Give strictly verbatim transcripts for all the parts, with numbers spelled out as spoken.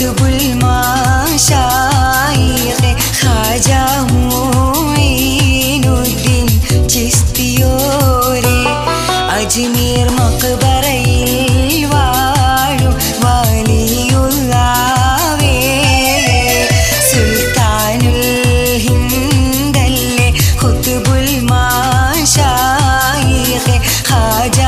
കുതുബുൽ മാശായിഖ് ഖാജാ മുഈനുദ്ദീൻ ചിസ്തിയോരെ അജ്മീർ മഖ്ബറയിൽ വാഴും വലിയുള്ളാവേ സുൽത്താനുൽ ഹിന്ദല്ലേ കുതുബുൽ മാശായിഖ് ഖാജാ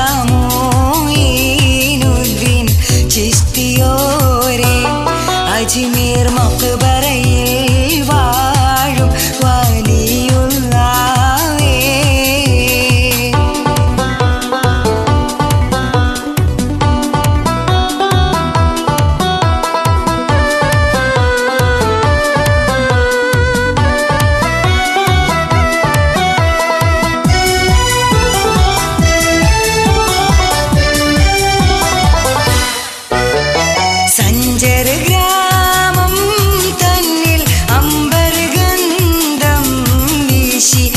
മുഈനുദ്ദീൻ ചിസ്തിയോരെ അജ്മീർ മഖ്ബറയിൽ വാഴും വലിയുള്ളാവേ സഞ്ചര ഗ്രാമം തന്നിൽ അമ്പർ ഗന്ധം വീശി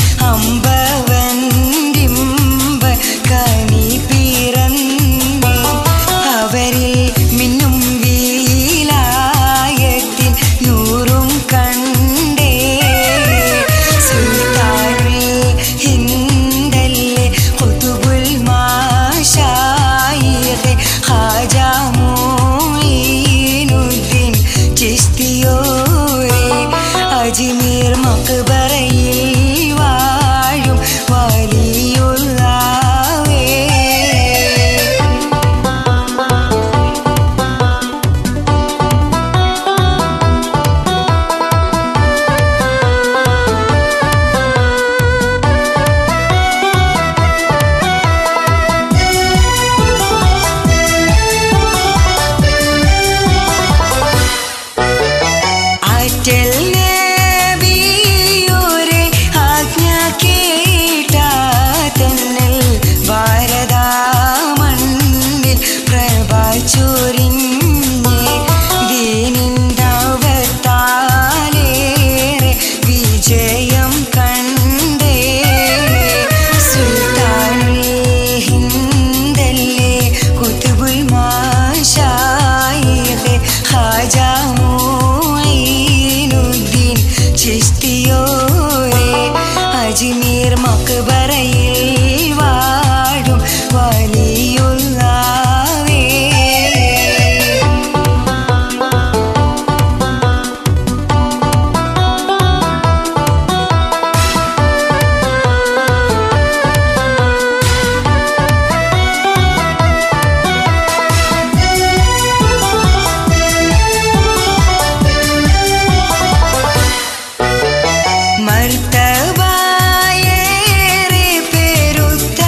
അമ്പവന്തിമ്പ കനി പിറന്നേ അവരിൽ മിന്നും വീലായത്തിൻ നൂറും കണ്ടേ സുൽത്താനുൽ ഹിന്ദല്ലേ കുതുബുൽ മാശായിഖ് ഖാജാ മുഈനുദ്ദീൻ ചിസ്തിയോരെ അജ്മീർ മഖ്ബറയിൽ വാഴും വലിയുള്ളാവേ ആറ്റൽ നബിയോരെ ആജ്ഞ കേട്ടാ തന്നൽ ഭാരതമണ്ണിൽ പ്രഭ ചൊരിഞ്ഞേ ദീനിൻ ദഅവത്താലേറെ വിജയം കണ്ടേ സുൽത്താനുൽ ഹിന്ദല്ലേ കുതുബുൽ മാശായിഖ് ഖാജാ മുഈനുദ്ദീൻ ചിസ്തിയോരെ അജ്മീർ മഖ്ബറയിൽ വാഴും വലിയുള്ളാവേ മർത്തബയേറെ പെരുത്ത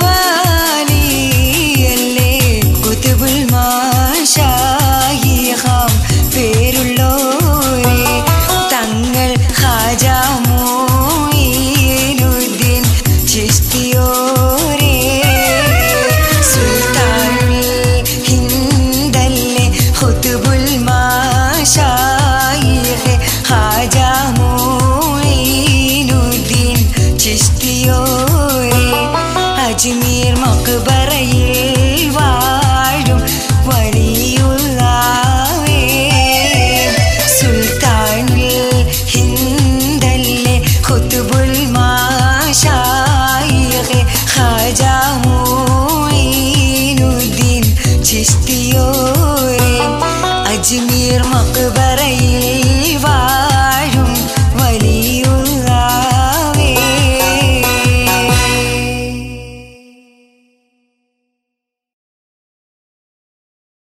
വലിയല്ലേ കുതുബുൽ മാശായിഖാം പേരുള്ളോരെ തങ്ങൾ ഖാജാ മുഈനുദ്ദീൻ ചിസ്തിയോരെ സുൽത്താനുൽ ഹിന്ദല്ലേ കുതുബുൽ മാശായിഖ് ഖാജാ മുഈനുദ്ദീൻ ചിസ്തിയോരെ അജ്മീർ മഖ്ബറയിൽ